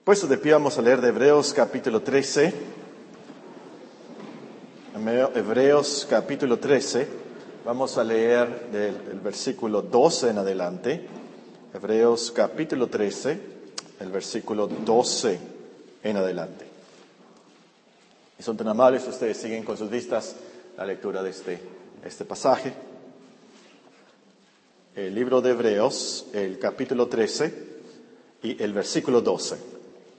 Puesto de pie, vamos a leer de Hebreos capítulo 13. Hebreos capítulo 13. Vamos a leer del versículo 12 en adelante. Hebreos capítulo 13, el versículo 12 en adelante. Y son tan amables, ustedes siguen con sus vistas la lectura de este pasaje. El libro de Hebreos, el capítulo 13 y el versículo 12.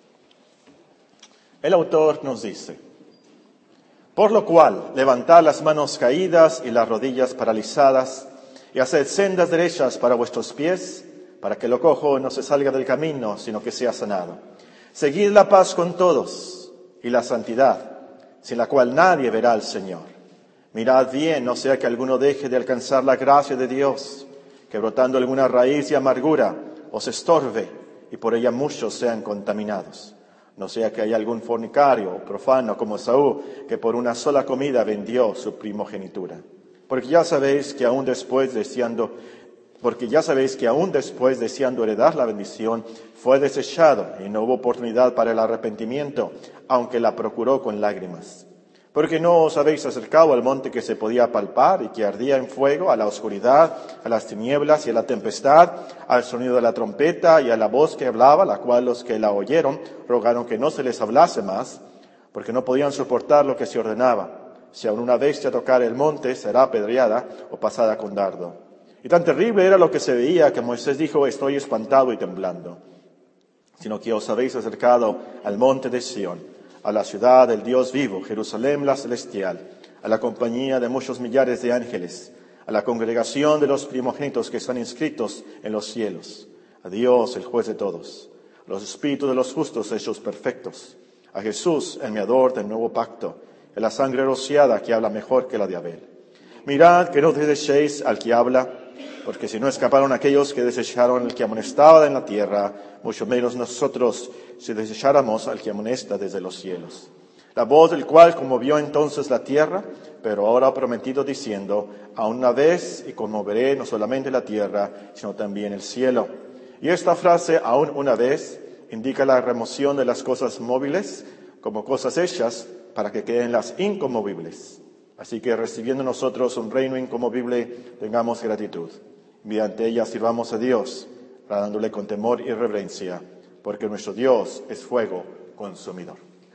El autor nos dice: por lo cual, levantad las manos caídas y las rodillas paralizadas, y haced sendas derechas para vuestros pies, para que lo cojo no se salga del camino, sino que sea sanado. Seguid la paz con todos, y la santidad, sin la cual nadie verá al Señor. Mirad bien, no sea que alguno deje de alcanzar la gracia de Dios, que brotando alguna raíz de amargura os estorbe, y por ella muchos sean contaminados. No sea que haya algún fornicario o profano como Saúl, que por una sola comida vendió su primogenitura. Porque ya sabéis que aún después deseando heredar la bendición, fue desechado y no hubo oportunidad para el arrepentimiento, aunque la procuró con lágrimas. Porque no os habéis acercado al monte que se podía palpar y que ardía en fuego, a la oscuridad, a las tinieblas y a la tempestad, al sonido de la trompeta y a la voz que hablaba, la cual los que la oyeron rogaron que no se les hablase más, porque no podían soportar lo que se ordenaba. Si aun una bestia tocara el monte, será apedreada o pasada con dardo. Y tan terrible era lo que se veía que Moisés dijo: estoy espantado y temblando. Sino que os habéis acercado al monte de Sión, a la ciudad del Dios vivo, Jerusalén la celestial, a la compañía de muchos millares de ángeles, a la congregación de los primogénitos que están inscritos en los cielos, a Dios, el juez de todos, a los espíritus de los justos hechos perfectos, a Jesús, el mediador del nuevo pacto, a la sangre rociada que habla mejor que la de Abel. Mirad que no desechéis al que habla, porque si no escaparon aquellos que desecharon al que amonestaba en la tierra, mucho menos nosotros si desecháramos al que amonesta desde los cielos. La voz del cual conmovió entonces la tierra, pero ahora ha prometido diciendo: aún una vez y conmoveré no solamente la tierra, sino también el cielo. Y esta frase, aún una vez, indica la remoción de las cosas móviles como cosas hechas para que queden las inconmovibles. Así que recibiendo nosotros un reino inconmovible, tengamos gratitud. Mediante ella sirvamos a Dios, agradándole con temor y reverencia, porque nuestro Dios es fuego consumidor.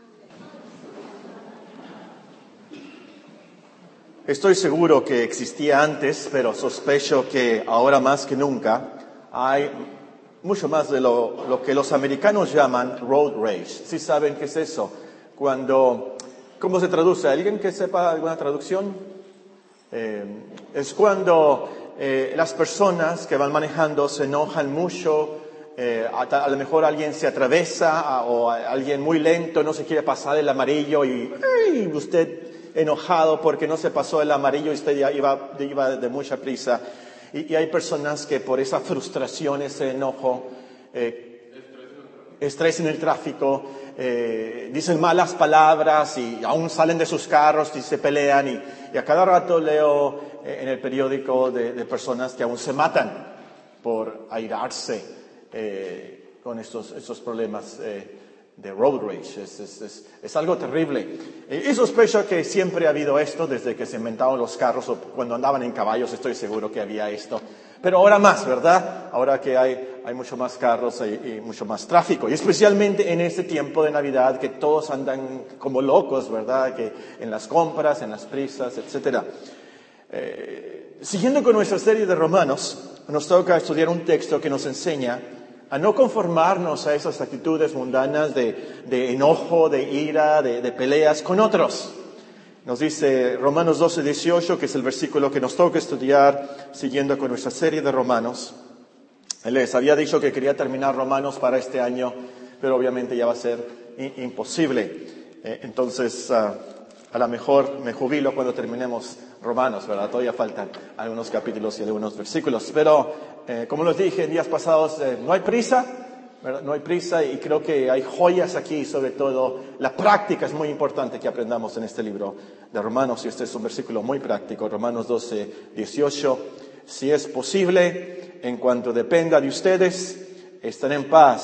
Estoy seguro que existía antes, pero sospecho que ahora más que nunca hay mucho más de lo que los americanos llaman road rage. ¿Sí saben qué es eso? ¿Cómo se traduce? ¿Alguien que sepa alguna traducción? Es cuando las personas que van manejando se enojan mucho, a lo mejor alguien se atraviesa o alguien muy lento no se quiere pasar el amarillo y usted enojado porque no se pasó el amarillo y usted ya iba de mucha prisa. Y hay personas que por esa frustración, ese enojo, estrés en el tráfico, dicen malas palabras y aún salen de sus carros y se pelean. Y a cada rato leo en el periódico de personas que aún se matan por airarse con estos problemas de road rage. Es algo terrible. Y sospecho que siempre ha habido esto desde que se inventaron los carros o cuando andaban en caballos, estoy seguro que había esto. Pero ahora más, ¿verdad? Ahora que hay mucho más carros y mucho más tráfico. Y especialmente en este tiempo de Navidad que todos andan como locos, ¿verdad? Que en las compras, en las prisas, etcétera. Siguiendo con nuestra serie de Romanos, nos toca estudiar un texto que nos enseña a no conformarnos a esas actitudes mundanas de enojo, de ira, de peleas con otros. Nos dice Romanos 12:18, que es el versículo que nos toca estudiar siguiendo con nuestra serie de Romanos. Les había dicho que quería terminar Romanos para este año, pero obviamente ya va a ser imposible. Entonces, a lo mejor me jubilo cuando terminemos Romanos, ¿verdad? Todavía faltan algunos capítulos y algunos versículos. Pero, como les dije en días pasados, no hay prisa, ¿verdad? No hay prisa y creo que hay joyas aquí, sobre todo la práctica es muy importante que aprendamos en este libro de Romanos. Y este es un versículo muy práctico, Romanos 12:18. Si es posible, en cuanto dependa de ustedes, estén en paz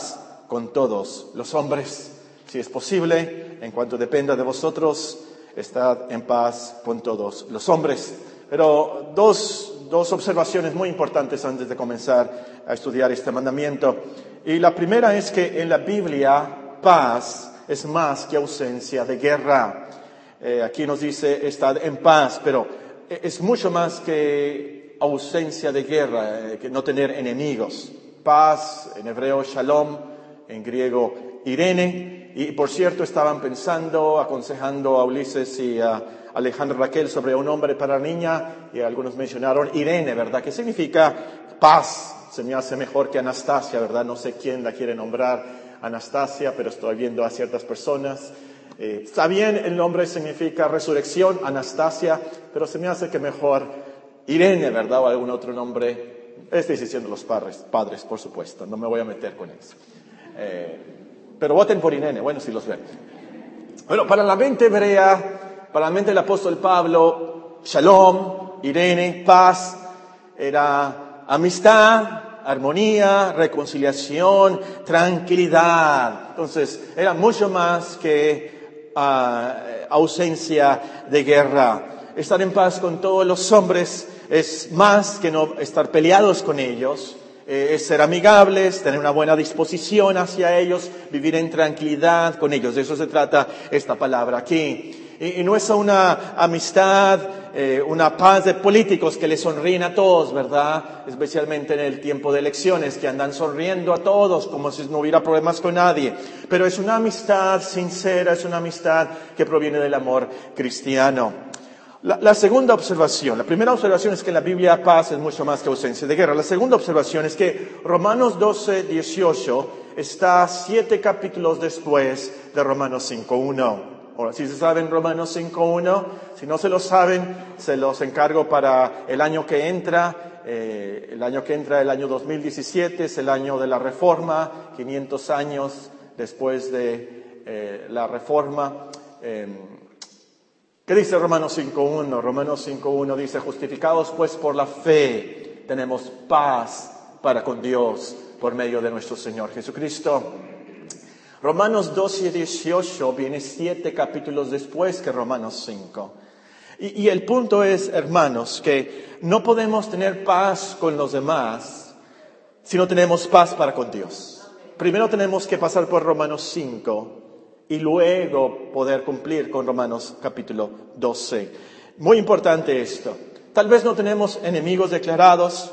con todos los hombres. Si es posible, en cuanto dependa de vosotros, estad en paz con todos los hombres. Pero dos observaciones muy importantes antes de comenzar a estudiar este mandamiento. Y la primera es que en la Biblia, paz es más que ausencia de guerra. Aquí nos dice estad en paz, pero es mucho más que ausencia de guerra, que no tener enemigos. Paz, en hebreo shalom, en griego irene. Y por cierto, estaban aconsejando a Ulises y a Alejandra Raquel sobre un nombre para la niña, y algunos mencionaron Irene, ¿verdad? Que significa paz. Se me hace mejor que Anastasia, ¿verdad? No sé quién la quiere nombrar Anastasia, pero estoy viendo a ciertas personas. Está bien, el nombre significa resurrección, Anastasia, pero se me hace que mejor Irene, ¿verdad? O algún otro nombre. Es decisión de los padres, por supuesto. No me voy a meter con eso. Pero voten por Irene, bueno, si los ven. Bueno, para la mente hebrea, para la mente del apóstol Pablo, shalom, Irene, paz, era amistad, armonía, reconciliación, tranquilidad. Entonces, era mucho más que ausencia de guerra. Estar en paz con todos los hombres es más que no estar peleados con ellos. Es ser amigables, tener una buena disposición hacia ellos, vivir en tranquilidad con ellos. De eso se trata esta palabra aquí. Y no es una amistad, una paz de políticos que le sonríen a todos, ¿verdad? Especialmente en el tiempo de elecciones, que andan sonriendo a todos como si no hubiera problemas con nadie. Pero es una amistad sincera, es una amistad que proviene del amor cristiano. La segunda observación, la primera observación es que en la Biblia paz es mucho más que ausencia de guerra. La segunda observación es que Romanos 12:18 está 7 capítulos después de Romanos 5:1. Ahora, si se saben Romanos 5:1, si no se lo saben, se los encargo para el año que entra. El año 2017, es el año de la Reforma, 500 años después de la Reforma. ¿Qué dice Romanos 5:1? Romanos 5:1 dice, justificados pues por la fe, tenemos paz para con Dios por medio de nuestro Señor Jesucristo. Romanos 12:18 viene 7 capítulos después que Romanos 5. Y el punto es, hermanos, que no podemos tener paz con los demás si no tenemos paz para con Dios. Primero tenemos que pasar por Romanos 5. Y luego poder cumplir con Romanos capítulo 12. Muy importante esto. Tal vez no tenemos enemigos declarados,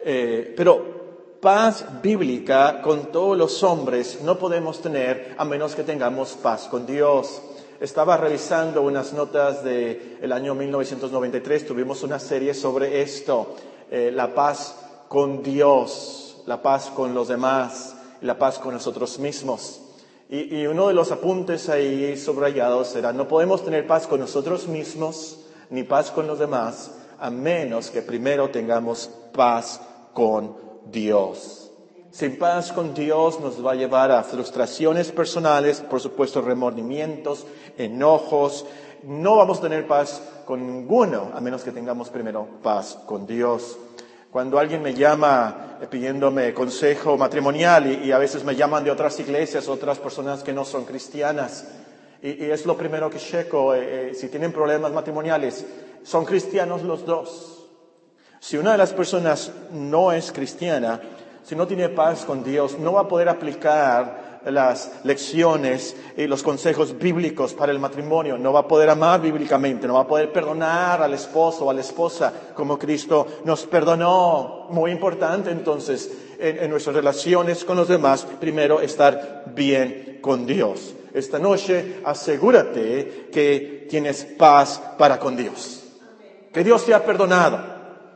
pero paz bíblica con todos los hombres no podemos tener a menos que tengamos paz con Dios. Estaba revisando unas notas del año 1993, tuvimos una serie sobre esto, la paz con Dios, la paz con los demás, la paz con nosotros mismos. Y uno de los apuntes ahí subrayados era, no podemos tener paz con nosotros mismos, ni paz con los demás, a menos que primero tengamos paz con Dios. Sin paz con Dios nos va a llevar a frustraciones personales, por supuesto remordimientos, enojos. No vamos a tener paz con ninguno, a menos que tengamos primero paz con Dios. Cuando alguien me llama pidiéndome consejo matrimonial y a veces me llaman de otras iglesias, otras personas que no son cristianas, y es lo primero que checo, si tienen problemas matrimoniales, ¿son cristianos los dos? Si una de las personas no es cristiana, si no tiene paz con Dios, no va a poder aplicar las lecciones y los consejos bíblicos para el matrimonio, no va a poder amar bíblicamente, no va a poder perdonar al esposo o a la esposa como Cristo nos perdonó. Muy importante entonces en nuestras relaciones con los demás, primero estar bien con Dios. Esta noche asegúrate que tienes paz para con Dios, que Dios te ha perdonado,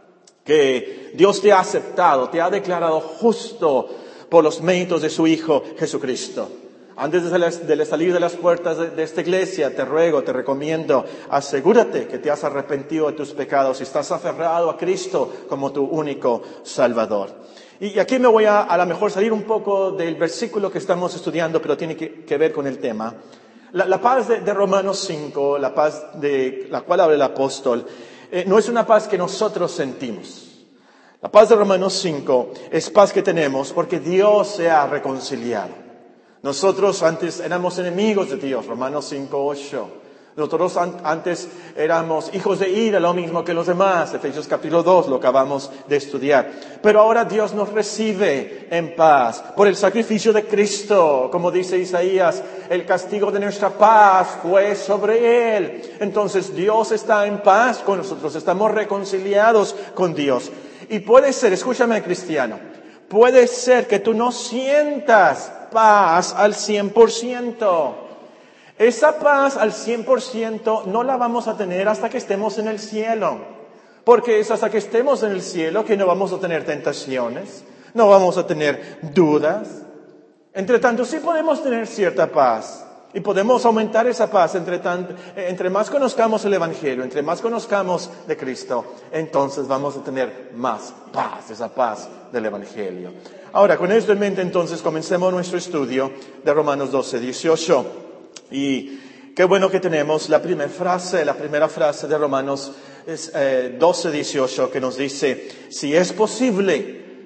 que Dios te ha aceptado, te ha declarado justo por los méritos de su Hijo Jesucristo. Antes de salir de las puertas de esta iglesia, te ruego, te recomiendo, asegúrate que te has arrepentido de tus pecados y estás aferrado a Cristo como tu único Salvador. Y aquí me voy a lo mejor salir un poco del versículo que estamos estudiando, pero tiene que ver con el tema. La paz de Romanos 5, la paz de la cual habla el apóstol, no es una paz que nosotros sentimos. La paz de Romanos 5 es paz que tenemos porque Dios se ha reconciliado. Nosotros antes éramos enemigos de Dios, Romanos 5:8. Nosotros antes éramos hijos de ira, lo mismo que los demás, Efesios capítulo 2, lo acabamos de estudiar. Pero ahora Dios nos recibe en paz por el sacrificio de Cristo. Como dice Isaías, el castigo de nuestra paz fue sobre Él. Entonces Dios está en paz con nosotros, estamos reconciliados con Dios. Y puede ser, escúchame cristiano, puede ser que tú no sientas paz al 100%. Esa paz al 100% no la vamos a tener hasta que estemos en el cielo. Porque es hasta que estemos en el cielo que no vamos a tener tentaciones, no vamos a tener dudas. Entre tanto, sí podemos tener cierta paz. Y podemos aumentar esa paz entre más conozcamos el Evangelio, entre más conozcamos de Cristo, entonces vamos a tener más paz, esa paz del Evangelio. Ahora, con esto en mente, entonces, comencemos nuestro estudio de Romanos 12:18. Y qué bueno que tenemos la primera frase de Romanos 12:18 que nos dice, si es posible,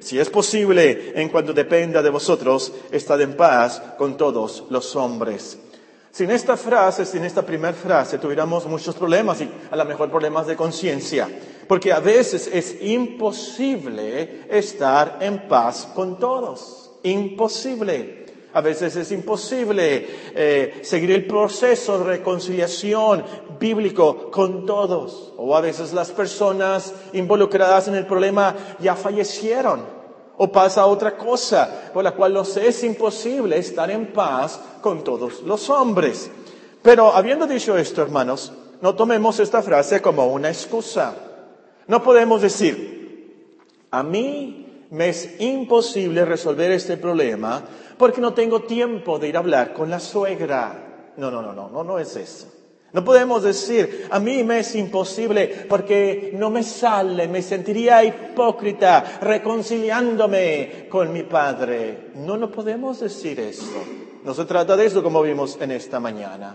en cuanto dependa de vosotros, estad en paz con todos los hombres. Sin esta primera frase, tuviéramos muchos problemas y a lo mejor problemas de conciencia, porque a veces es imposible estar en paz con todos. Imposible. A veces es imposible seguir el proceso de reconciliación bíblico con todos. O a veces las personas involucradas en el problema ya fallecieron. O pasa otra cosa por la cual nos es imposible estar en paz con todos los hombres. Pero habiendo dicho esto, hermanos, no tomemos esta frase como una excusa. No podemos decir, a mí me es imposible resolver este problema porque no tengo tiempo de ir a hablar con la suegra. No es eso. No podemos decir, a mí me es imposible porque no me sale, me sentiría hipócrita reconciliándome con mi padre. No podemos decir eso. No se trata de eso como vimos en esta mañana.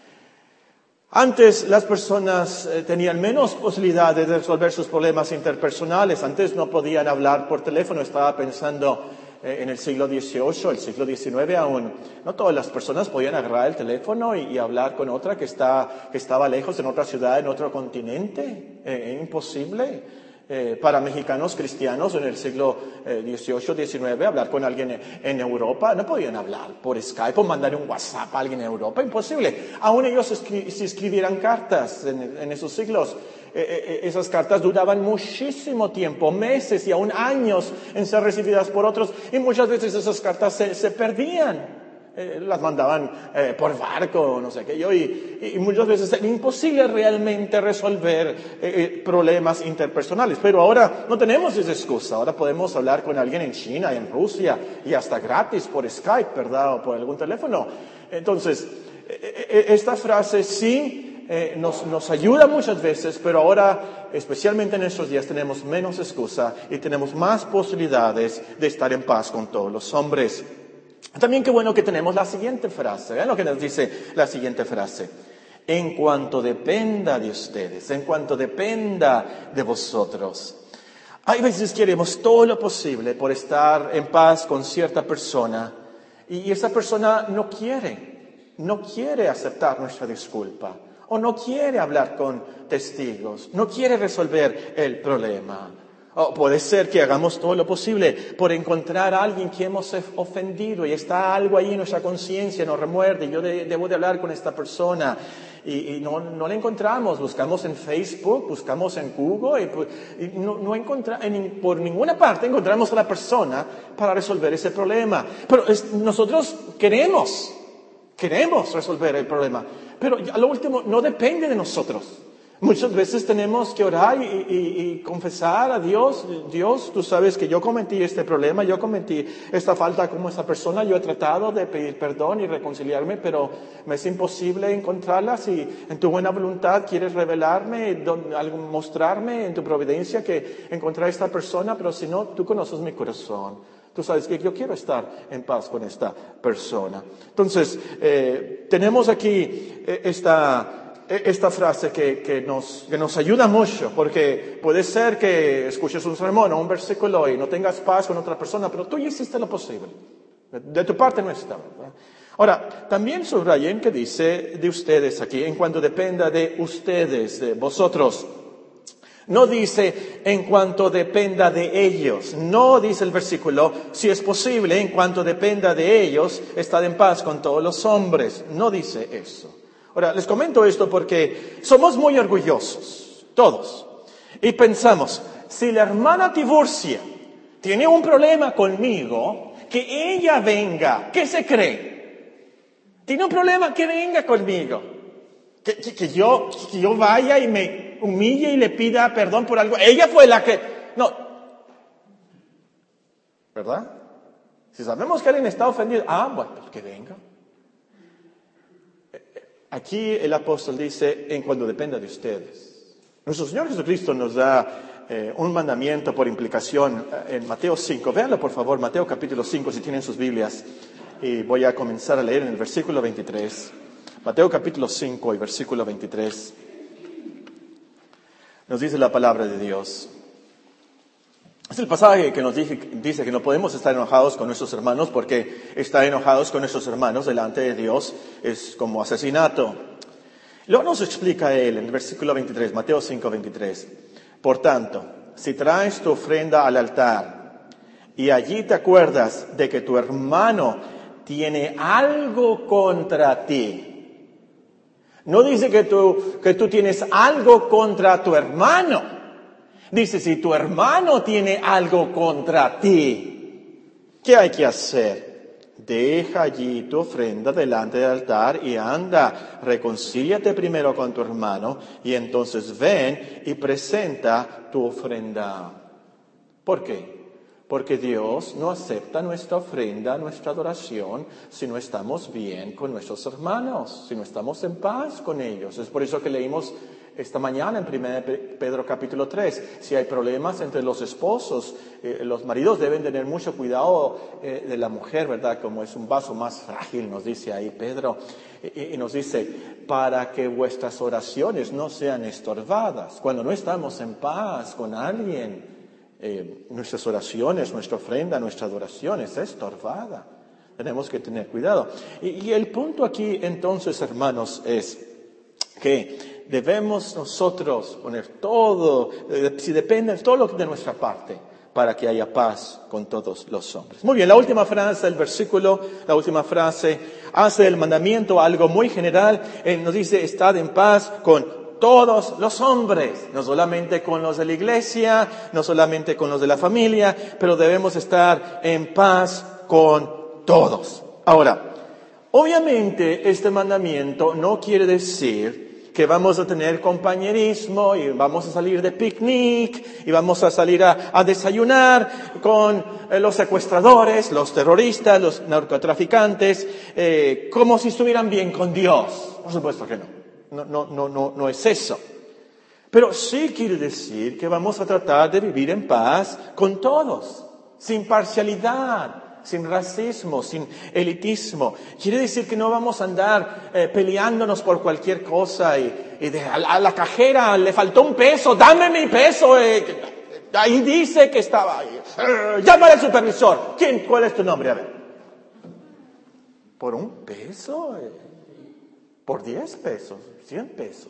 Antes las personas tenían menos posibilidades de resolver sus problemas interpersonales. Antes no podían hablar por teléfono. Estaba pensando en el siglo XVIII, el siglo XIX aún. No todas las personas podían agarrar el teléfono y hablar con otra que estaba lejos, en otra ciudad, en otro continente. Imposible. Para mexicanos cristianos en el siglo XVIII, XIX, hablar con alguien en Europa, no podían hablar por Skype o mandar un WhatsApp a alguien en Europa, imposible. Aún ellos si escribieran cartas en esos siglos, esas cartas duraban muchísimo tiempo, meses y aún años en ser recibidas por otros, y muchas veces esas cartas se perdían. Las mandaban por barco, no sé qué yo, y muchas veces era imposible realmente resolver problemas interpersonales. Pero ahora no tenemos esa excusa. Ahora podemos hablar con alguien en China, en Rusia, y hasta gratis por Skype, ¿verdad? O por algún teléfono. Entonces, esta frase sí nos ayuda muchas veces, pero ahora, especialmente en estos días, tenemos menos excusa y tenemos más posibilidades de estar en paz con todos los hombres. También qué bueno que tenemos la siguiente frase. Vean lo que nos dice la siguiente frase. En cuanto dependa de ustedes, en cuanto dependa de vosotros. Hay veces queremos todo lo posible por estar en paz con cierta persona y esa persona no quiere aceptar nuestra disculpa o no quiere hablar con testigos, no quiere resolver el problema. O puede ser que hagamos todo lo posible por encontrar a alguien que hemos ofendido y está algo ahí en nuestra conciencia, nos remuerde, yo debo de hablar con esta persona y no la encontramos, buscamos en Facebook, buscamos en Google y por ninguna parte encontramos a la persona para resolver ese problema. Pero nosotros queremos resolver el problema, pero a lo último no depende de nosotros. Muchas veces tenemos que orar y confesar a Dios. Dios, tú sabes que yo cometí este problema, yo cometí esta falta como esta persona, yo he tratado de pedir perdón y reconciliarme, pero me es imposible encontrarla. Si en tu buena voluntad quieres revelarme, mostrarme en tu providencia que encontré a esta persona, pero si no, tú conoces mi corazón. Tú sabes que yo quiero estar en paz con esta persona. Entonces, tenemos aquí esta frase que nos ayuda mucho, porque puede ser que escuches un sermón o un versículo y no tengas paz con otra persona, pero tú ya hiciste lo posible. De tu parte no está, ¿verdad? Ahora, también subrayen que dice de ustedes aquí, en cuanto dependa de ustedes, de vosotros. No dice en cuanto dependa de ellos. No dice el versículo, si es posible, en cuanto dependa de ellos, estad en paz con todos los hombres. No dice eso. Ahora, les comento esto porque somos muy orgullosos, todos. Y pensamos, si la hermana Tiburcia tiene un problema conmigo, que ella venga. ¿Qué se cree? Tiene un problema, que venga conmigo. Que yo vaya y me humille y le pida perdón por algo. Ella fue la que... No. ¿Verdad? Si sabemos que alguien está ofendido, bueno, pues que venga. Aquí el apóstol dice, en cuanto dependa de ustedes. Nuestro Señor Jesucristo nos da un mandamiento por implicación en Mateo 5. Véanlo por favor, Mateo capítulo 5, si tienen sus Biblias. Y voy a comenzar a leer en el versículo 23. Mateo capítulo 5 y versículo 23. Nos dice la palabra de Dios. Es el pasaje que nos dice que no podemos estar enojados con nuestros hermanos, porque estar enojados con nuestros hermanos delante de Dios es como asesinato. Luego nos explica él en el versículo 23, Mateo 5, 23. Por tanto, si traes tu ofrenda al altar y allí te acuerdas de que tu hermano tiene algo contra ti. No dice que tú tienes algo contra tu hermano. Dice, si tu hermano tiene algo contra ti, ¿qué hay que hacer? Deja allí tu ofrenda delante del altar y anda, reconcíliate primero con tu hermano y entonces ven y presenta tu ofrenda. ¿Por qué? Porque Dios no acepta nuestra ofrenda, nuestra adoración, si no estamos bien con nuestros hermanos, si no estamos en paz con ellos. Es por eso que leímos esta mañana en 1 Pedro capítulo 3, si hay problemas entre los esposos, los maridos deben tener mucho cuidado de la mujer, ¿verdad? Como es un vaso más frágil, nos dice ahí Pedro, y nos dice, para que vuestras oraciones no sean estorbadas. Cuando no estamos en paz con alguien, nuestras oraciones, nuestra ofrenda, nuestra adoración es estorbada. Tenemos que tener cuidado. Y el punto aquí entonces, hermanos, es que debemos nosotros poner todo, si depende todo lo de nuestra parte, para que haya paz con todos los hombres. Muy bien, la última frase del versículo, la última frase, hace el mandamiento algo muy general. Nos dice, estad en paz con todos los hombres, no solamente con los de la iglesia, no solamente con los de la familia, pero debemos estar en paz con todos. Ahora, obviamente este mandamiento no quiere decir que vamos a tener compañerismo y vamos a salir de picnic y vamos a salir a desayunar con los secuestradores, los terroristas, los narcotraficantes, como si estuvieran bien con Dios. Por supuesto que no. No es eso. Pero sí quiere decir que vamos a tratar de vivir en paz con todos, sin parcialidad, sin racismo, sin elitismo. Quiere decir que no vamos a andar peleándonos por cualquier cosa y a la cajera le faltó un peso, dame mi peso. Ahí dice que estaba ahí. Llámale al supervisor. ¿Cuál es tu nombre? A ver. ¿Por un peso? ¿Por 10 pesos? 100 pesos.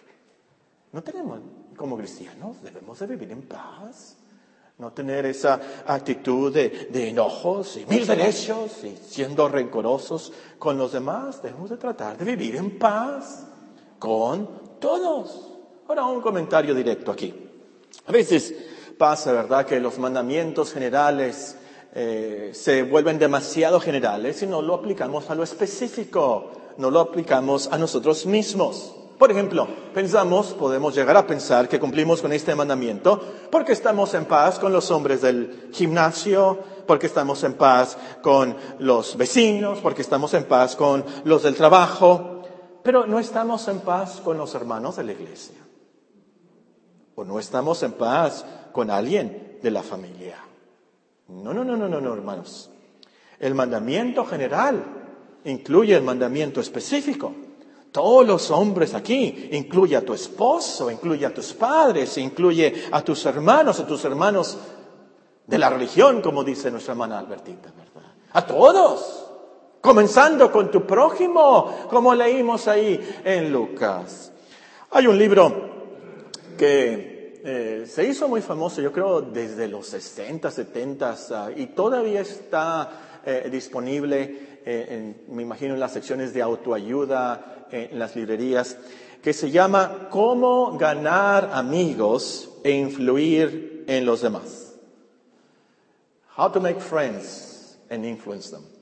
No tenemos, como cristianos, debemos de vivir en paz. No tener esa actitud de enojos y mil derechos y siendo rencorosos con los demás. Debemos de tratar de vivir en paz con todos. Ahora un comentario directo aquí. A veces pasa, ¿verdad?, que los mandamientos generales se vuelven demasiado generales y no lo aplicamos a lo específico, no lo aplicamos a nosotros mismos. Por ejemplo, podemos llegar a pensar que cumplimos con este mandamiento porque estamos en paz con los hombres del gimnasio, porque estamos en paz con los vecinos, porque estamos en paz con los del trabajo, pero no estamos en paz con los hermanos de la iglesia. O no estamos en paz con alguien de la familia. No, hermanos. El mandamiento general incluye el mandamiento específico. Todos los hombres aquí, incluye a tu esposo, incluye a tus padres, incluye a tus hermanos de la religión, como dice nuestra hermana Albertita, ¿verdad? A todos. Comenzando con tu prójimo, como leímos ahí en Lucas. Hay un libro que se hizo muy famoso, yo creo, desde los 60, 70 y todavía está disponible, me imagino, en las secciones de autoayuda, en las librerías, que se llama ¿Cómo ganar amigos e influir en los demás? How to make friends and influence them.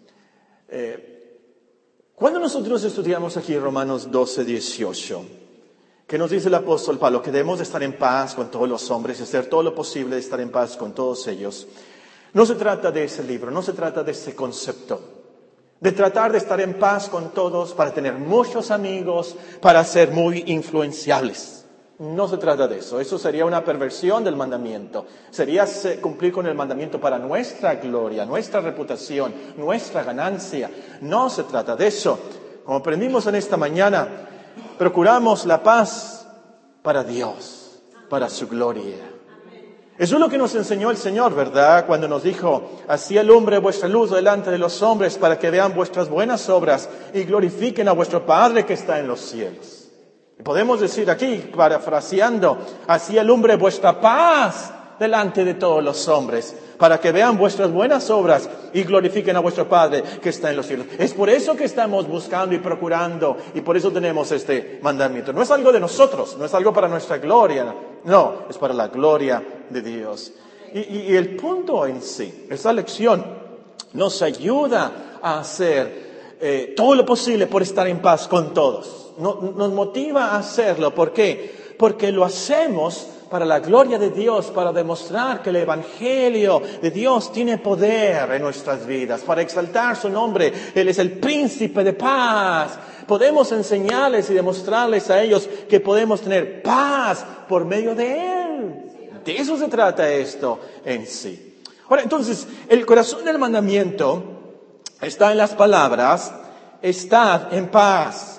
Cuando nosotros estudiamos aquí Romanos 12, 18, que nos dice el apóstol Pablo que debemos de estar en paz con todos los hombres y hacer todo lo posible de estar en paz con todos ellos, no se trata de ese libro, no se trata de ese concepto, de tratar de estar en paz con todos para tener muchos amigos, para ser muy influenciables. No se trata de eso. Eso sería una perversión del mandamiento. Sería cumplir con el mandamiento para nuestra gloria, nuestra reputación, nuestra ganancia. No se trata de eso. Como aprendimos en esta mañana, procuramos la paz para Dios, para su gloria. Eso es lo que nos enseñó el Señor, ¿verdad? Cuando nos dijo, así alumbre vuestra luz delante de los hombres para que vean vuestras buenas obras y glorifiquen a vuestro Padre que está en los cielos. Podemos decir aquí, parafraseando, así alumbre vuestra paz delante de todos los hombres, para que vean vuestras buenas obras y glorifiquen a vuestro Padre que está en los cielos. Es por eso que estamos buscando y procurando, y por eso tenemos este mandamiento. No es algo de nosotros, no es algo para nuestra gloria, no, es para la gloria de Dios. Y el punto en sí, esa lección nos ayuda a hacer todo lo posible por estar en paz con todos. Nos motiva a hacerlo. ¿Por qué? Porque lo hacemos para la gloria de Dios, para demostrar que el Evangelio de Dios tiene poder en nuestras vidas, para exaltar su nombre. Él es el príncipe de paz. Podemos enseñarles y demostrarles a ellos que podemos tener paz por medio de Él. De eso se trata esto en sí. Ahora, entonces, el corazón del mandamiento está en las palabras, estad en paz.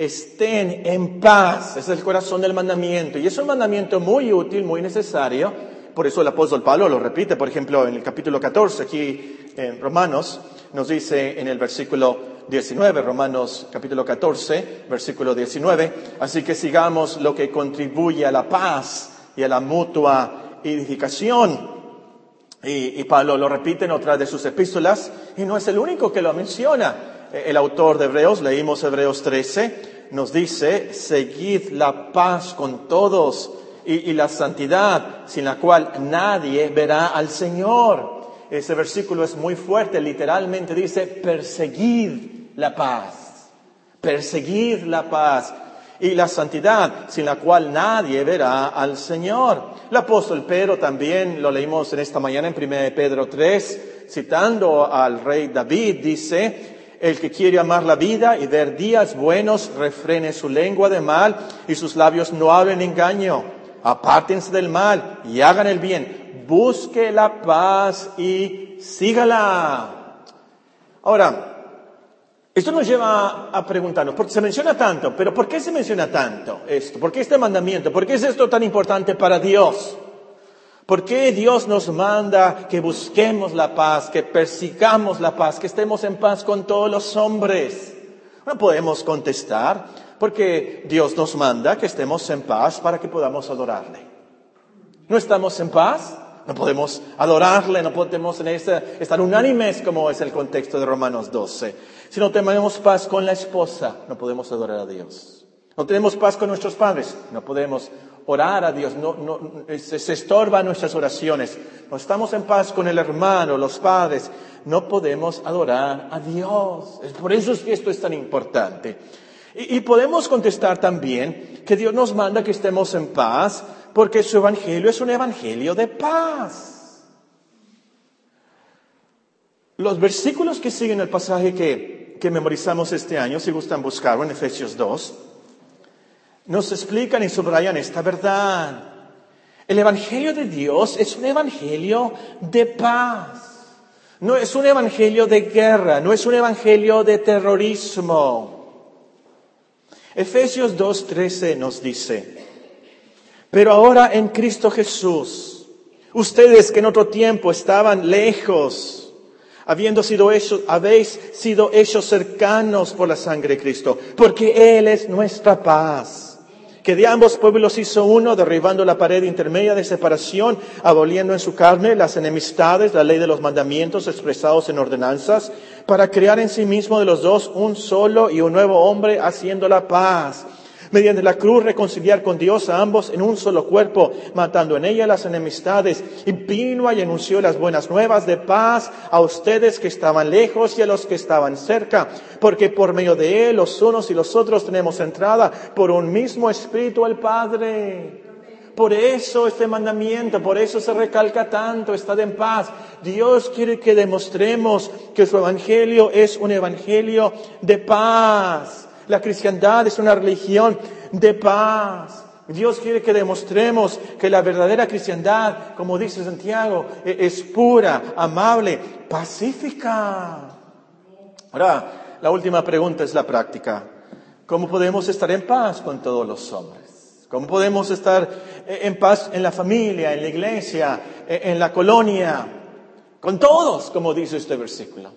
Estén en paz. Ese es el corazón del mandamiento. Y es un mandamiento muy útil, muy necesario. Por eso el apóstol Pablo lo repite, por ejemplo, en el capítulo 14, aquí en Romanos, nos dice en el versículo 19, Romanos capítulo 14, versículo 19, así que sigamos lo que contribuye a la paz y a la mutua edificación. Y Pablo lo repite en otra de sus epístolas, y no es el único que lo menciona. El autor de Hebreos, leímos Hebreos 13, nos dice, seguid la paz con todos y la santidad, sin la cual nadie verá al Señor. Ese versículo es muy fuerte, literalmente dice, perseguid la paz y la santidad, sin la cual nadie verá al Señor. El apóstol Pedro también, lo leímos en esta mañana en 1 Pedro 3, citando al rey David, dice, el que quiere amar la vida y ver días buenos, refrene su lengua de mal y sus labios no hablen engaño. Apártense del mal y hagan el bien. Busque la paz y sígala. Ahora, esto nos lleva a preguntarnos, porque se menciona tanto, pero ¿por qué se menciona tanto esto? ¿Por qué este mandamiento? ¿Por qué es esto tan importante para Dios? ¿Por qué Dios nos manda que busquemos la paz, que persigamos la paz, que estemos en paz con todos los hombres? No podemos contestar, porque Dios nos manda que estemos en paz para que podamos adorarle. ¿No estamos en paz? No podemos adorarle, no podemos estar unánimes como es el contexto de Romanos 12. Si no tenemos paz con la esposa, no podemos adorar a Dios. No tenemos paz con nuestros padres, no podemos orar a Dios, se estorban nuestras oraciones. No estamos en paz con el hermano, los padres, no podemos adorar a Dios. Es por eso es que esto es tan importante. Y podemos contestar también que Dios nos manda que estemos en paz porque su evangelio es un evangelio de paz. Los versículos que siguen el pasaje que memorizamos este año, si gustan buscarlo en Efesios 2, nos explican y subrayan esta verdad. El evangelio de Dios es un evangelio de paz. No es un evangelio de guerra, no es un evangelio de terrorismo. Efesios 2:13 nos dice, pero ahora en Cristo Jesús, ustedes que en otro tiempo estaban lejos, habéis sido hechos cercanos por la sangre de Cristo, porque Él es nuestra paz, que de ambos pueblos hizo uno, derribando la pared intermedia de separación, aboliendo en su carne las enemistades, la ley de los mandamientos expresados en ordenanzas, para crear en sí mismo de los dos un solo y un nuevo hombre, haciendo la paz. Mediante la cruz reconciliar con Dios a ambos en un solo cuerpo, matando en ella las enemistades. Y vino y anunció las buenas nuevas de paz a ustedes que estaban lejos y a los que estaban cerca. Porque por medio de Él, los unos y los otros tenemos entrada por un mismo Espíritu al Padre. Por eso este mandamiento, por eso se recalca tanto, estad en paz. Dios quiere que demostremos que su evangelio es un evangelio de paz. La cristiandad es una religión de paz. Dios quiere que demostremos que la verdadera cristiandad, como dice Santiago, es pura, amable, pacífica. Ahora, la última pregunta es la práctica. ¿Cómo podemos estar en paz con todos los hombres? ¿Cómo podemos estar en paz en la familia, en la iglesia, en la colonia? Con todos, como dice este versículo.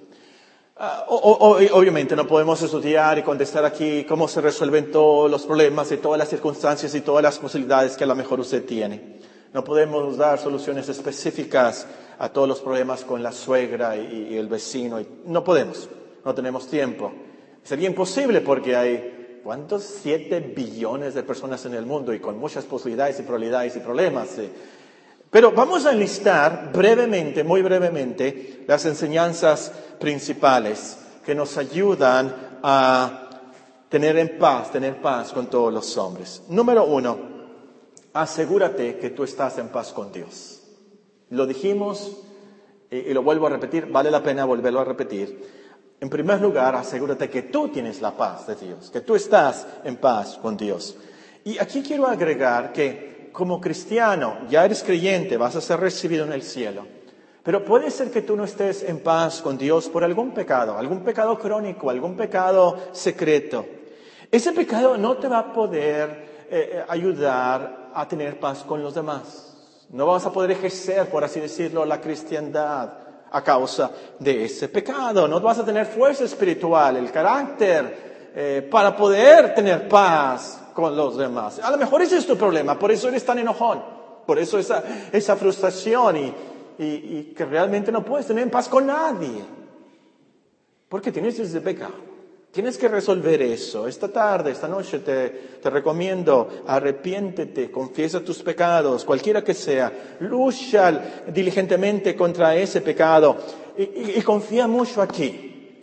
Obviamente no podemos estudiar y contestar aquí cómo se resuelven todos los problemas y todas las circunstancias y todas las posibilidades que a lo mejor usted tiene. No podemos dar soluciones específicas a todos los problemas con la suegra y el vecino. No podemos, no tenemos tiempo. Sería imposible porque hay, ¿cuántos? 7 billones de personas en el mundo y con muchas posibilidades y probabilidades y problemas. Pero vamos a enlistar brevemente, muy brevemente, las enseñanzas principales que nos ayudan a tener paz con todos los hombres. Número 1, asegúrate que tú estás en paz con Dios. Lo dijimos y lo vuelvo a repetir, vale la pena volverlo a repetir. En primer lugar, asegúrate que tú tienes la paz de Dios, que tú estás en paz con Dios. Y aquí quiero agregar que como cristiano, ya eres creyente, vas a ser recibido en el cielo. Pero puede ser que tú no estés en paz con Dios por algún pecado crónico, algún pecado secreto. Ese pecado no te va a poder ayudar a tener paz con los demás. No vas a poder ejercer, por así decirlo, la cristiandad a causa de ese pecado. No vas a tener fuerza espiritual, el carácter para poder tener paz con los demás. A lo mejor ese es tu problema, por eso eres tan enojón, por eso esa frustración y que realmente no puedes tener paz con nadie, porque tienes ese pecado. Tienes que resolver eso. Esta tarde, esta noche te recomiendo, arrepiéntete, confiesa tus pecados, cualquiera que sea, lucha diligentemente contra ese pecado y confía mucho aquí,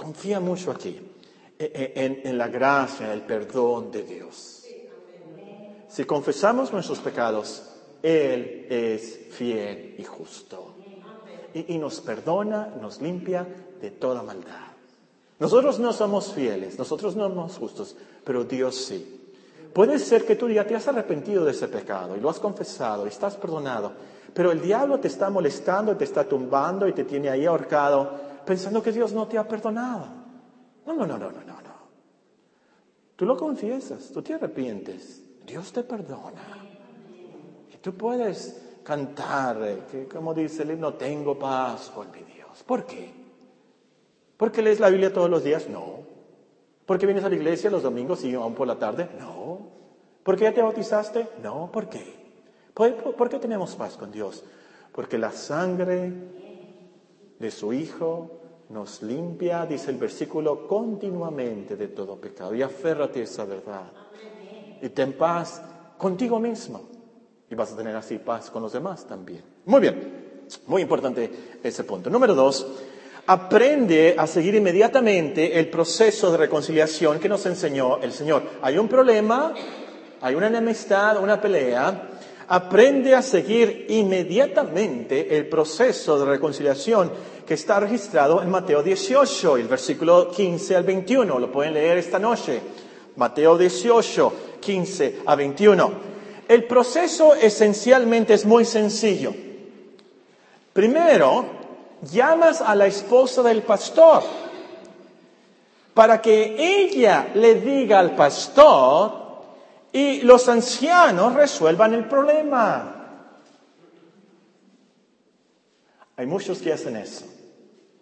en la gracia, en el perdón de Dios. Si confesamos nuestros pecados, Él es fiel y justo. Y nos perdona, nos limpia de toda maldad. Nosotros no somos fieles, nosotros no somos justos, pero Dios sí. Puede ser que tú ya te has arrepentido de ese pecado y lo has confesado y estás perdonado, pero el diablo te está molestando y te está tumbando y te tiene ahí ahorcado pensando que Dios no te ha perdonado. No. Tú lo confiesas, tú te arrepientes. Dios te perdona. Y tú puedes cantar, que como dice el himno, tengo paz con mi Dios. ¿Por qué? ¿Porque lees la Biblia todos los días? No. ¿Porque vienes a la iglesia los domingos y aún por la tarde? No. ¿Porque ya te bautizaste? No. ¿Por qué? ¿Por qué tenemos paz con Dios? Porque la sangre de su Hijo nos limpia, dice el versículo, continuamente de todo pecado. Y aférrate a esa verdad. Y ten paz contigo mismo. Y vas a tener así paz con los demás también. Muy bien. Muy importante ese punto. Número 2. Aprende a seguir inmediatamente el proceso de reconciliación que nos enseñó el Señor. Hay un problema, hay una enemistad, una pelea. Aprende a seguir inmediatamente el proceso de reconciliación que está registrado en Mateo 18, el versículo 15 al 21. Lo pueden leer esta noche. Mateo 18, 15 a 21. El proceso esencialmente es muy sencillo. Primero, llamas a la esposa del pastor para que ella le diga al pastor y los ancianos resuelvan el problema. Hay muchos que hacen eso.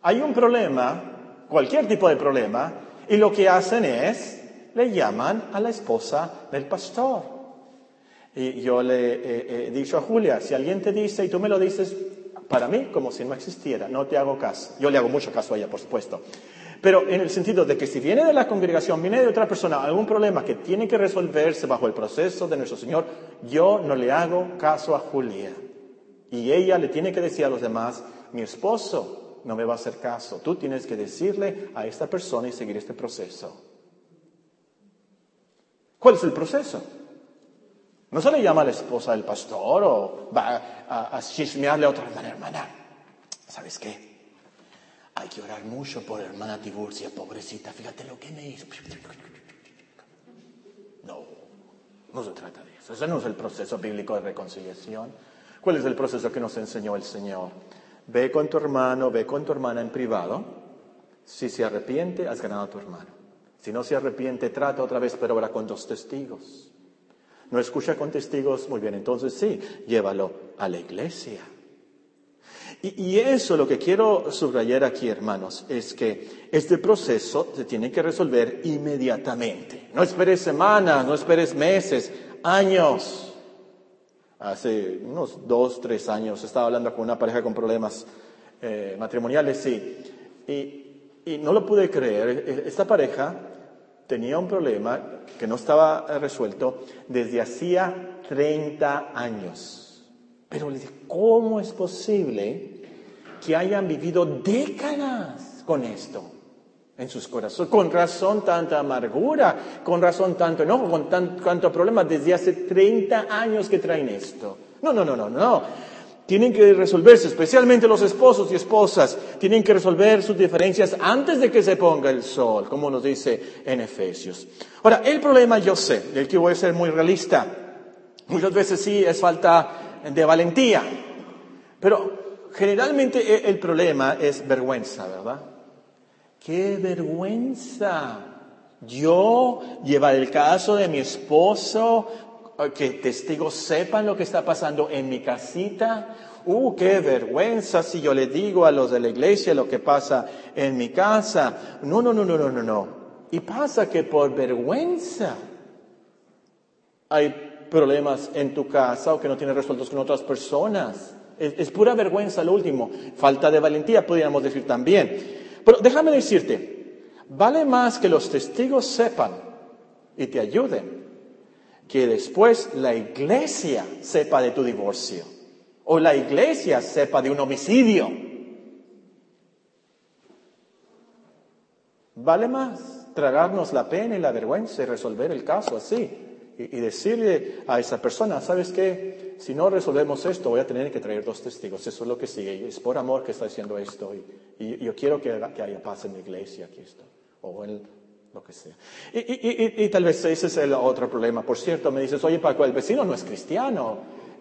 hay un problema, cualquier tipo de problema, y lo que hacen es, le llaman a la esposa del pastor. Y yo le he dicho a Julia, si alguien te dice y tú me lo dices para mí como si no existiera, no te hago caso. Yo le hago mucho caso a ella, por supuesto. Pero en el sentido de que si viene de la congregación, viene de otra persona, algún problema que tiene que resolverse bajo el proceso de nuestro Señor, yo no le hago caso a Julia. Y ella le tiene que decir a los demás, mi esposo no me va a hacer caso. Tú tienes que decirle a esta persona y seguir este proceso. ¿Cuál es el proceso? No se le llama a la esposa del pastor o va a chismearle a otra hermana. ¿Sabes qué? Hay que orar mucho por hermana Tiburcia, pobrecita. Fíjate lo que me hizo. No se trata de eso. Ese no es el proceso bíblico de reconciliación. ¿Cuál es el proceso que nos enseñó el Señor? Ve con tu hermano, ve con tu hermana en privado. Si se arrepiente, has ganado a tu hermano. Si no se arrepiente, trata otra vez, pero ahora con 2 testigos. No escucha con testigos, muy bien, entonces sí, llévalo a la iglesia. Y eso lo que quiero subrayar aquí, hermanos, es que este proceso se tiene que resolver inmediatamente. No esperes semanas, no esperes meses, años. Hace unos 2, 3 años estaba hablando con una pareja con problemas matrimoniales, sí. Y no lo pude creer. Esta pareja tenía un problema que no estaba resuelto desde hacía 30 años. Pero le dije, ¿cómo es posible que hayan vivido décadas con esto en sus corazones? Con razón tanta amargura, con razón tanto enojo, con tanto problema desde hace 30 años que traen esto. No. Tienen que resolverse, especialmente los esposos y esposas, tienen que resolver sus diferencias antes de que se ponga el sol, como nos dice en Efesios. Ahora, el problema yo sé, del que voy a ser muy realista, muchas veces sí es falta de valentía, pero generalmente el problema es vergüenza, ¿verdad? ¡Qué vergüenza! Yo llevar el caso de mi esposo, que testigos sepan lo que está pasando en mi casita. ¡Qué vergüenza si yo le digo a los de la iglesia lo que pasa en mi casa! No. Y pasa que por vergüenza hay problemas en tu casa o que no tienes resueltos con otras personas. Es pura vergüenza lo último. Falta de valentía, podríamos decir también. Pero déjame decirte, vale más que los testigos sepan y te ayuden, que después la iglesia sepa de tu divorcio o la iglesia sepa de un homicidio. Vale más tragarnos la pena y la vergüenza y resolver el caso así. Y decirle a esa persona, ¿sabes qué? Si no resolvemos esto, voy a tener que traer 2 testigos. Eso es lo que sigue. Y es por amor que está haciendo esto. Y yo quiero que haya paz en la iglesia aquí esto. O en lo que sea. Y tal vez ese es el otro problema. Por cierto, me dices, oye Paco, el vecino no es cristiano.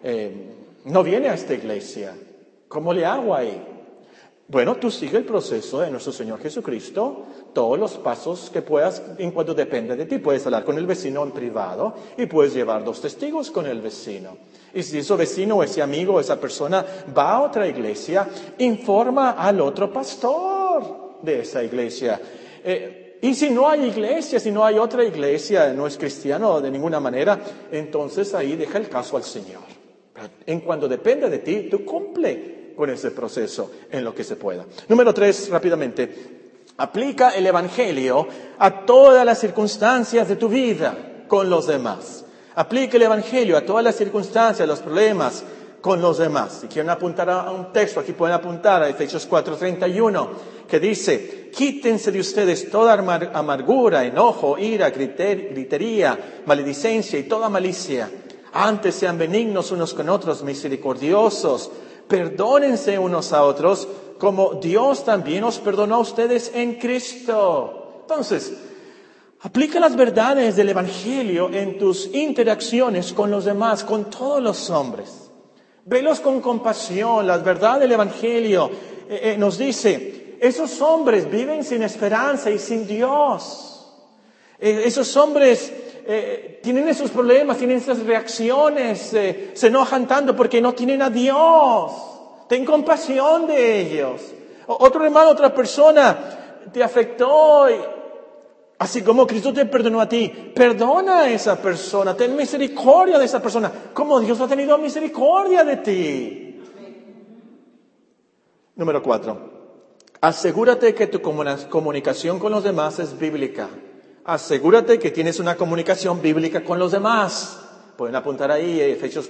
No viene a esta iglesia. ¿Cómo le hago ahí? Bueno, tú sigue el proceso de nuestro Señor Jesucristo, todos los pasos que puedas en cuanto depende de ti. Puedes hablar con el vecino en privado y puedes llevar 2 testigos con el vecino. Y si ese vecino o ese amigo o esa persona va a otra iglesia, informa al otro pastor de esa iglesia. Y si no hay iglesia, si no hay otra iglesia, no es cristiano de ninguna manera, entonces ahí deja el caso al Señor. En cuanto depende de ti, tú cumple con ese proceso en lo que se pueda. Número 3, rápidamente. Aplica el Evangelio a todas las circunstancias de tu vida con los demás. Aplica el Evangelio a todas las circunstancias, los problemas con los demás. Si quieren apuntar a un texto, aquí pueden apuntar a Efesios 4:31, que dice, quítense de ustedes toda amargura, enojo, ira, gritería, maledicencia y toda malicia. Antes sean benignos unos con otros, misericordiosos, perdónense unos a otros, como Dios también os perdonó a ustedes en Cristo. Entonces, aplica las verdades del Evangelio en tus interacciones con los demás, con todos los hombres. Velos con compasión. La verdad del Evangelio nos dice, esos hombres viven sin esperanza y sin Dios. Esos hombres tienen esos problemas, tienen esas reacciones, se enojan tanto porque no tienen a Dios. Ten compasión de ellos. Otro hermano, otra persona te afectó, así como Cristo te perdonó a ti. Perdona a esa persona, ten misericordia de esa persona, como Dios ha tenido misericordia de ti. Número 4. Asegúrate que tu comunicación con los demás es bíblica. Asegúrate que tienes una comunicación bíblica con los demás. Pueden apuntar ahí, Efesios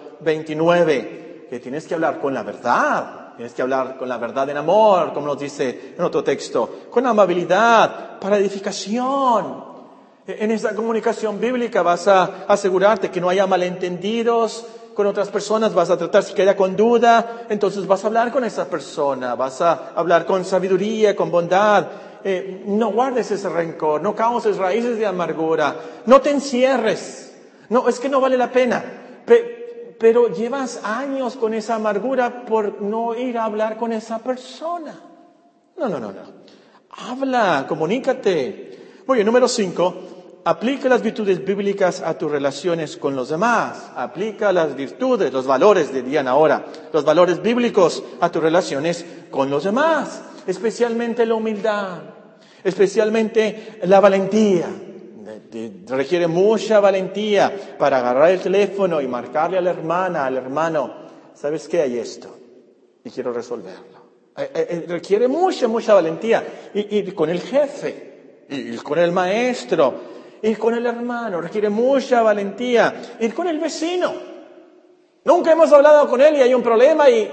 4:29, que tienes que hablar con la verdad. Tienes que hablar con la verdad en amor, como nos dice en otro texto. Con amabilidad, para edificación. En esa comunicación bíblica vas a asegurarte que no haya malentendidos con otras personas, vas a tratar si queda con duda, entonces vas a hablar con esa persona, vas a hablar con sabiduría, con bondad. No guardes ese rencor, no causes raíces de amargura, no te encierres. No, es que no vale la pena. Pero llevas años con esa amargura por no ir a hablar con esa persona. No. Habla, comunícate. Muy bien, número 5. Aplica las virtudes bíblicas a tus relaciones con los demás. Aplica las virtudes, los valores de Diana ahora, los valores bíblicos a tus relaciones con los demás. Especialmente la humildad, especialmente la valentía. Requiere mucha valentía para agarrar el teléfono y marcarle a la hermana, al hermano. ¿Sabes qué? Hay esto y quiero resolverlo. Requiere mucha valentía. Y con el jefe, y con el maestro, y con el hermano. Requiere mucha valentía. Y con el vecino. Nunca hemos hablado con él y hay un problema y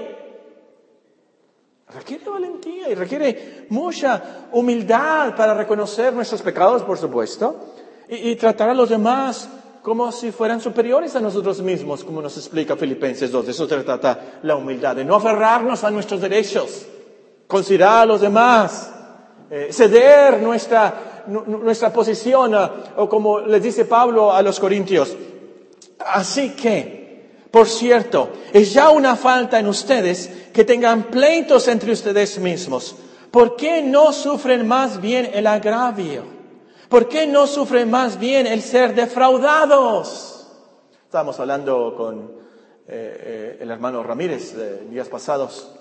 requiere valentía y requiere mucha humildad para reconocer nuestros pecados, por supuesto, y tratar a los demás como si fueran superiores a nosotros mismos, como nos explica Filipenses 2. De eso se trata la humildad, de no aferrarnos a nuestros derechos, considerar a los demás, ceder nuestra posición, o como les dice Pablo a los Corintios. Así que, por cierto, es ya una falta en ustedes que tengan pleitos entre ustedes mismos. ¿Por qué no sufren más bien el agravio? ¿Por qué no sufren más bien el ser defraudados? Estábamos hablando con el hermano Ramírez días pasados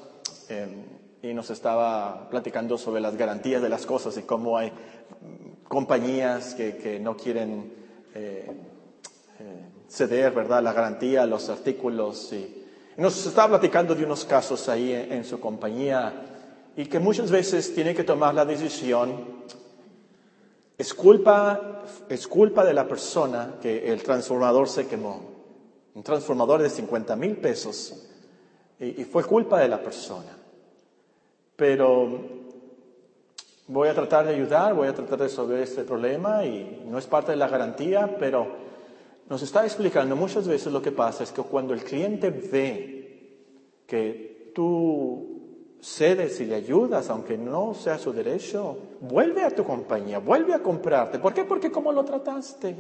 y nos estaba platicando sobre las garantías de las cosas y cómo hay compañías que no quieren ceder, ¿verdad?, la garantía, los artículos. Y nos estaba platicando de unos casos ahí en su compañía y que muchas veces tiene que tomar la decisión. Es culpa de la persona que el transformador se quemó. Un transformador de 50,000 pesos. Y fue culpa de la persona. Pero voy a tratar de ayudar, voy a tratar de resolver este problema y no es parte de la garantía, pero nos está explicando muchas veces lo que pasa es que cuando el cliente ve que tú cedes y le ayudas, aunque no sea su derecho, vuelve a tu compañía, vuelve a comprarte. ¿Por qué? Porque ¿cómo lo trataste?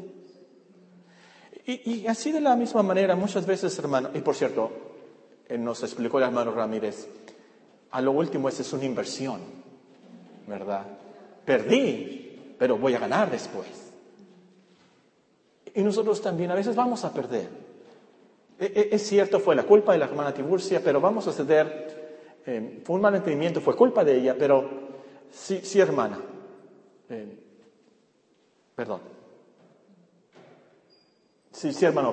Y así de la misma manera, muchas veces, hermano, y por cierto, nos explicó el hermano Ramírez, a lo último esa es una inversión, ¿verdad? Perdí, pero voy a ganar después. Y nosotros también a veces vamos a perder. Es cierto, fue la culpa de la hermana Tiburcia, pero vamos a ceder. Fue un malentendimiento, fue culpa de ella, pero sí, hermana. Perdón. Sí, hermano,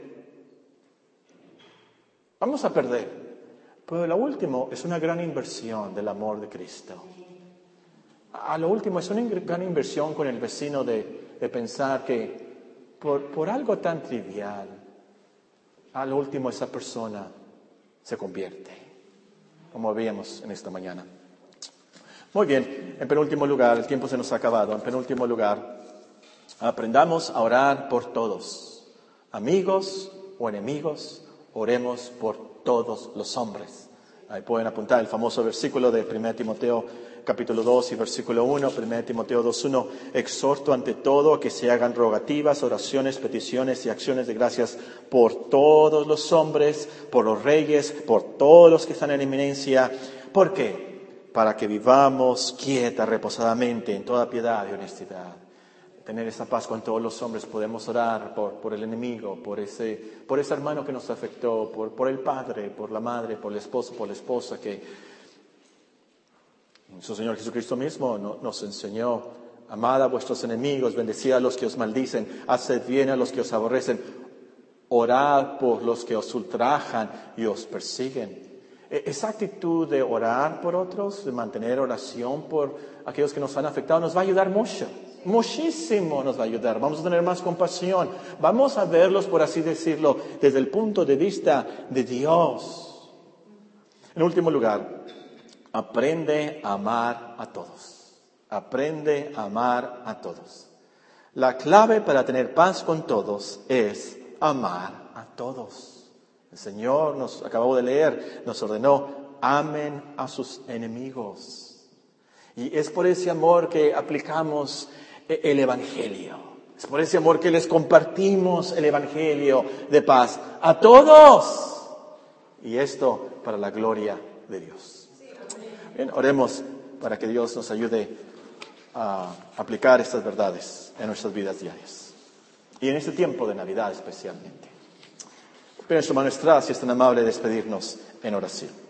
vamos a perder. Pero lo último es una gran inversión del amor de Cristo. A lo último es una gran inversión con el vecino de pensar que por algo tan trivial, a lo último esa persona se convierte, como veíamos en esta mañana. Muy bien, en penúltimo lugar, el tiempo se nos ha acabado. En penúltimo lugar, aprendamos a orar por todos. Amigos o enemigos, oremos por todos los hombres. Ahí pueden apuntar el famoso versículo de 1 Timoteo capítulo 2 y versículo 1, 1 Timoteo 2:1, exhorto ante todo a que se hagan rogativas, oraciones, peticiones y acciones de gracias por todos los hombres, por los reyes, por todos los que están en eminencia. ¿Por qué? Para que vivamos quieta, reposadamente, en toda piedad y honestidad. Tener esa paz con todos los hombres, podemos orar por el enemigo, por ese hermano que nos afectó, por el padre, por la madre, por el esposo, por la esposa, que Su Señor Jesucristo mismo nos enseñó: amad a vuestros enemigos, bendecid a los que os maldicen, haced bien a los que os aborrecen, orad por los que os ultrajan y os persiguen. Esa actitud de orar por otros, de mantener oración por aquellos que nos han afectado, nos va a ayudar mucho. Muchísimo nos va a ayudar. Vamos a tener más compasión. Vamos a verlos, por así decirlo, desde el punto de vista de Dios. En último lugar, aprende a amar a todos. Aprende a amar a todos. La clave para tener paz con todos es amar a todos. El Señor, acabamos de leer, nos ordenó: amen a sus enemigos. Y es por ese amor que aplicamos el Evangelio. Es por ese amor que les compartimos el Evangelio de paz a todos. Y esto para la gloria de Dios. Bien, oremos para que Dios nos ayude a aplicar estas verdades en nuestras vidas diarias. Y en este tiempo de Navidad especialmente. Pero nuestra hermano Estrada, si es tan amable, despedirnos en oración.